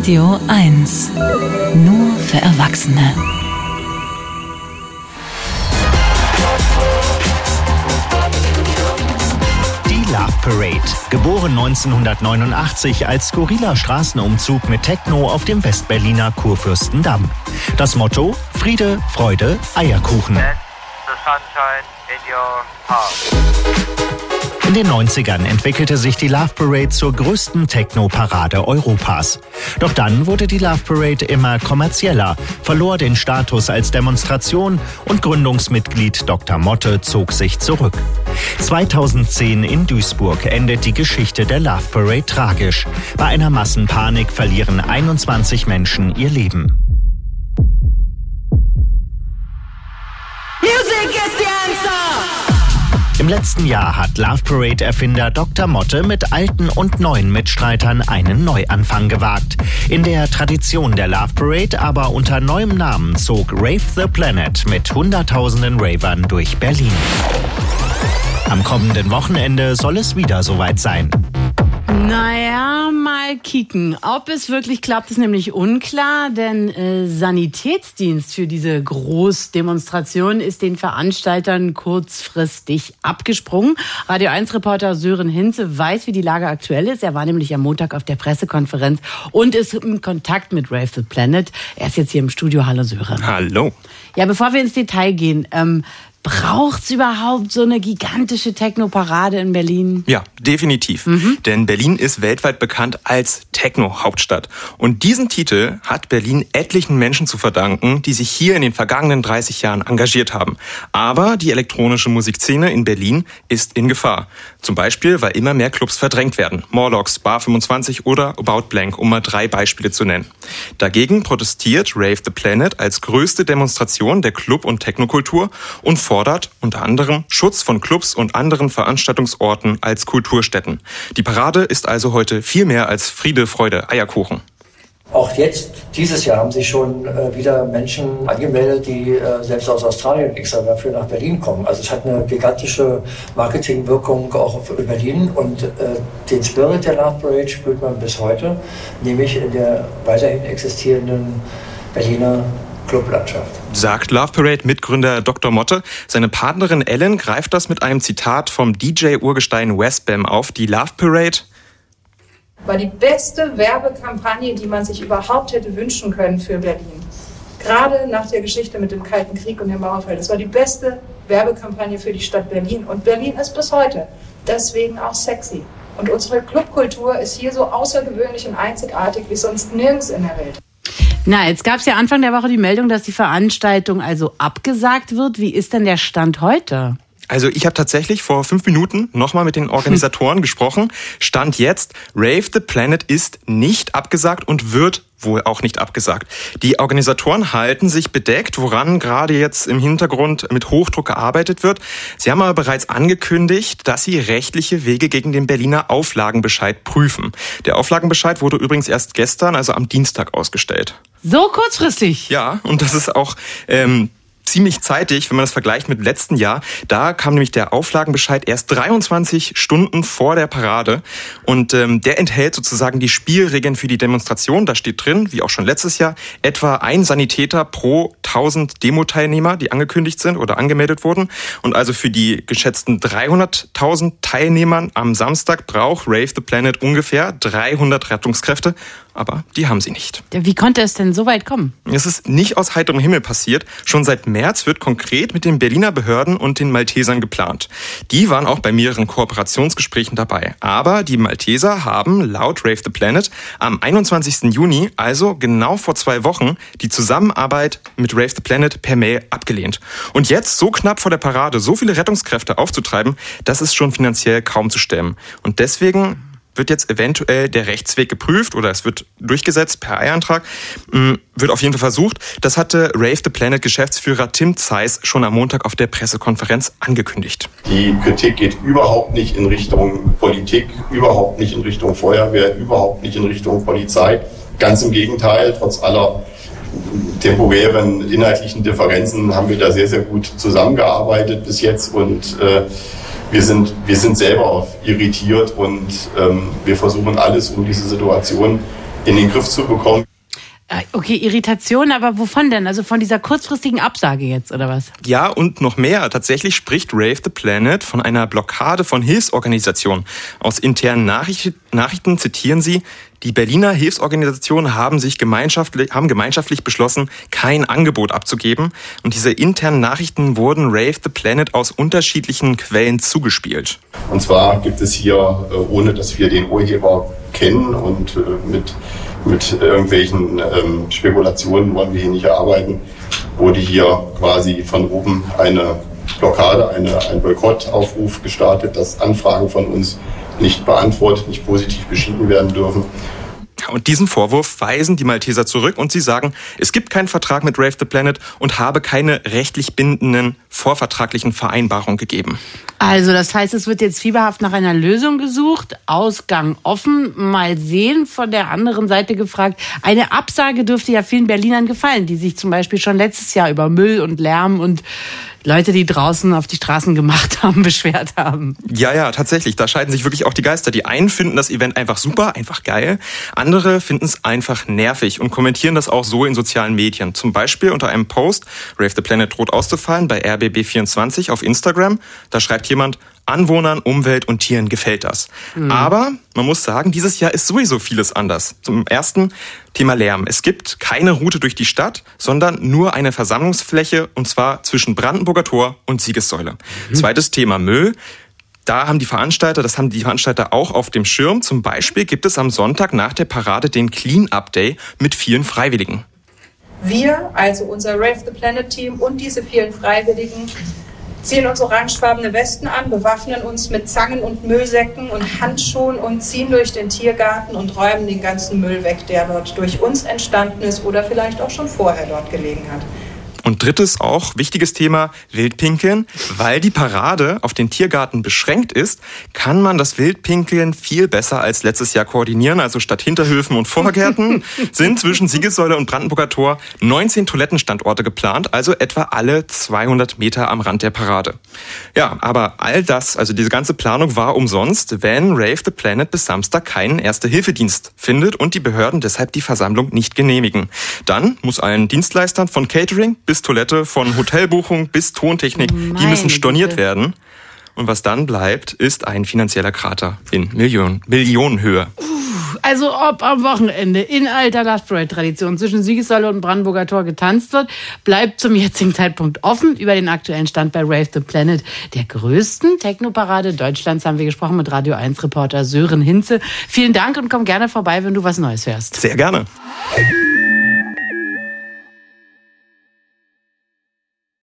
Radio 1. Nur für Erwachsene. Die Love Parade. Geboren 1989 als skurriler Straßenumzug mit Techno auf dem Westberliner Kurfürstendamm. Das Motto: Friede, Freude, Eierkuchen. In den 90ern entwickelte sich die Love Parade zur größten Techno-Parade Europas. Doch dann wurde die Love Parade immer kommerzieller, verlor den Status als Demonstration und Gründungsmitglied Dr. Motte zog sich zurück. 2010 in Duisburg endet die Geschichte der Love Parade tragisch. Bei einer Massenpanik verlieren 21 Menschen ihr Leben. Music is the answer! Im letzten Jahr hat Love Parade-Erfinder Dr. Motte mit alten und neuen Mitstreitern einen Neuanfang gewagt. In der Tradition der Love Parade, aber unter neuem Namen, zog Rave the Planet mit hunderttausenden Ravern durch Berlin. Am kommenden Wochenende soll es wieder soweit sein. Naja, mal kicken. Ob es wirklich klappt, ist nämlich unklar, denn Sanitätsdienst für diese Großdemonstration ist den Veranstaltern kurzfristig abgesprungen. Radio 1-Reporter Sören Hinze weiß, wie die Lage aktuell ist. Er war nämlich am Montag auf der Pressekonferenz und ist in Kontakt mit Rave the Planet. Er ist jetzt hier im Studio. Hallo Sören. Hallo. Ja, bevor wir ins Detail gehen, braucht's überhaupt so eine gigantische Techno-Parade in Berlin? Ja, definitiv. Denn Berlin ist weltweit bekannt als Techno-Hauptstadt. Und diesen Titel hat Berlin etlichen Menschen zu verdanken, die sich hier in den vergangenen 30 Jahren engagiert haben. Aber die elektronische Musikszene in Berlin ist in Gefahr. Zum Beispiel, weil immer mehr Clubs verdrängt werden. Morlocks, Bar 25 oder About Blank, um mal 3 Beispiele zu nennen. Dagegen protestiert Rave the Planet als größte Demonstration der Club- und Technokultur und fordert unter anderem Schutz von Clubs und anderen Veranstaltungsorten als Kulturstätten. Die Parade ist also heute viel mehr als Friede, Freude, Eierkuchen. Auch jetzt, dieses Jahr, haben sich schon wieder Menschen angemeldet, die selbst aus Australien extra dafür nach Berlin kommen. Also es hat eine gigantische Marketingwirkung auch für Berlin und den Spirit der Love Parade spürt man bis heute, nämlich in der weiterhin existierenden Berliner Clublandschaft. Sagt Love Parade-Mitgründer Dr. Motte. Seine Partnerin Ellen greift das mit einem Zitat vom DJ-Urgestein Westbam auf. Die Love Parade war die beste Werbekampagne, die man sich überhaupt hätte wünschen können für Berlin. Gerade nach der Geschichte mit dem Kalten Krieg und dem Mauerfall. Das war die beste Werbekampagne für die Stadt Berlin. Und Berlin ist bis heute deswegen auch sexy. Und unsere Clubkultur ist hier so außergewöhnlich und einzigartig wie sonst nirgends in der Welt. Na, jetzt gab es ja Anfang der Woche die Meldung, dass die Veranstaltung also abgesagt wird. Wie ist denn der Stand heute? Also ich habe tatsächlich vor 5 Minuten nochmal mit den Organisatoren gesprochen. Stand jetzt, Rave the Planet ist nicht abgesagt und wird wohl auch nicht abgesagt. Die Organisatoren halten sich bedeckt, woran gerade jetzt im Hintergrund mit Hochdruck gearbeitet wird. Sie haben aber bereits angekündigt, dass sie rechtliche Wege gegen den Berliner Auflagenbescheid prüfen. Der Auflagenbescheid wurde übrigens erst gestern, also am Dienstag, ausgestellt. So kurzfristig? Ja, und das ist auch ziemlich zeitig, wenn man das vergleicht mit letzten Jahr. Da kam nämlich der Auflagenbescheid erst 23 Stunden vor der Parade und der enthält sozusagen die Spielregeln für die Demonstration. Da steht drin, wie auch schon letztes Jahr, etwa ein Sanitäter pro 1000 Demo-Teilnehmer, die angekündigt sind oder angemeldet wurden. Und also für die geschätzten 300.000 Teilnehmern am Samstag braucht Rave the Planet ungefähr 300 Rettungskräfte. Aber die haben sie nicht. Wie konnte es denn so weit kommen? Es ist nicht aus heiterem Himmel passiert. Schon seit März wird konkret mit den Berliner Behörden und den Maltesern geplant. Die waren auch bei mehreren Kooperationsgesprächen dabei. Aber die Malteser haben laut Rave the Planet am 21. Juni, also genau vor 2 Wochen, die Zusammenarbeit mit Rave the Planet per Mail abgelehnt. Und jetzt, so knapp vor der Parade, so viele Rettungskräfte aufzutreiben, das ist schon finanziell kaum zu stemmen. Und deswegen wird jetzt eventuell der Rechtsweg geprüft oder es wird durchgesetzt per Eilantrag, wird auf jeden Fall versucht. Das hatte Rave the Planet Geschäftsführer Tim Zeiss schon am Montag auf der Pressekonferenz angekündigt. Die Kritik geht überhaupt nicht in Richtung Politik, überhaupt nicht in Richtung Feuerwehr, überhaupt nicht in Richtung Polizei. Ganz im Gegenteil, trotz aller temporären inhaltlichen Differenzen haben wir da sehr, sehr gut zusammengearbeitet bis jetzt und wir sind selber irritiert und wir versuchen alles, um diese Situation in den Griff zu bekommen. Okay, Irritation, aber wovon denn? Also von dieser kurzfristigen Absage jetzt, oder was? Ja, und noch mehr. Tatsächlich spricht Rave the Planet von einer Blockade von Hilfsorganisationen. Aus internen Nachrichten zitieren sie: Die Berliner Hilfsorganisationen haben gemeinschaftlich beschlossen, kein Angebot abzugeben. Und diese internen Nachrichten wurden Rave the Planet aus unterschiedlichen Quellen zugespielt. Und zwar gibt es hier, ohne dass wir den Urheber kennen und mit irgendwelchen Spekulationen wollen wir hier nicht erarbeiten, wurde hier quasi von oben eine Blockade, ein Boykottaufruf gestartet, dass Anfragen von uns nicht beantwortet, nicht positiv beschieden werden dürfen. Und diesen Vorwurf weisen die Malteser zurück und sie sagen, es gibt keinen Vertrag mit Rave the Planet und habe keine rechtlich bindenden vorvertraglichen Vereinbarungen gegeben. Also das heißt, es wird jetzt fieberhaft nach einer Lösung gesucht, Ausgang offen, mal sehen. Von der anderen Seite gefragt, eine Absage dürfte ja vielen Berlinern gefallen, die sich zum Beispiel schon letztes Jahr über Müll und Lärm und Leute, die draußen auf die Straßen gemacht haben, beschwert haben. Ja, tatsächlich. Da scheiden sich wirklich auch die Geister. Die einen finden das Event einfach super, einfach geil. Andere finden es einfach nervig und kommentieren das auch so in sozialen Medien. Zum Beispiel unter einem Post, Rave the Planet droht auszufallen, bei RBB24 auf Instagram. Da schreibt jemand: Anwohnern, Umwelt und Tieren gefällt das. Aber man muss sagen, dieses Jahr ist sowieso vieles anders. Zum ersten Thema Lärm. Es gibt keine Route durch die Stadt, sondern nur eine Versammlungsfläche, und zwar zwischen Brandenburger Tor und Siegessäule. Zweites Thema Müll. Das haben die Veranstalter auch auf dem Schirm. Zum Beispiel gibt es am Sonntag nach der Parade den Clean-Up Day mit vielen Freiwilligen. Wir, also unser Rave the Planet Team und diese vielen Freiwilligen, ziehen uns orangefarbene Westen an, bewaffnen uns mit Zangen und Müllsäcken und Handschuhen und ziehen durch den Tiergarten und räumen den ganzen Müll weg, der dort durch uns entstanden ist oder vielleicht auch schon vorher dort gelegen hat. Und drittes, auch wichtiges Thema, Wildpinkeln. Weil die Parade auf den Tiergarten beschränkt ist, kann man das Wildpinkeln viel besser als letztes Jahr koordinieren. Also statt Hinterhöfen und Vorgärten sind zwischen Siegessäule und Brandenburger Tor 19 Toilettenstandorte geplant, also etwa alle 200 Meter am Rand der Parade. Ja, aber all das, also diese ganze Planung war umsonst, wenn Rave the Planet bis Samstag keinen Erste-Hilfe-Dienst findet und die Behörden deshalb die Versammlung nicht genehmigen. Dann muss allen Dienstleistern von Catering bis Toilette, von Hotelbuchung bis Tontechnik, die müssen storniert werden. Und was dann bleibt, ist ein finanzieller Krater in Millionenhöhe. Also ob am Wochenende in alter Love Parade-Tradition zwischen Siegessäule und Brandenburger Tor getanzt wird, bleibt zum jetzigen Zeitpunkt offen. Über den aktuellen Stand bei Rave the Planet, der größten Technoparade Deutschlands, haben wir gesprochen mit Radio 1-Reporter Sören Hinze. Vielen Dank und komm gerne vorbei, wenn du was Neues hörst. Sehr gerne.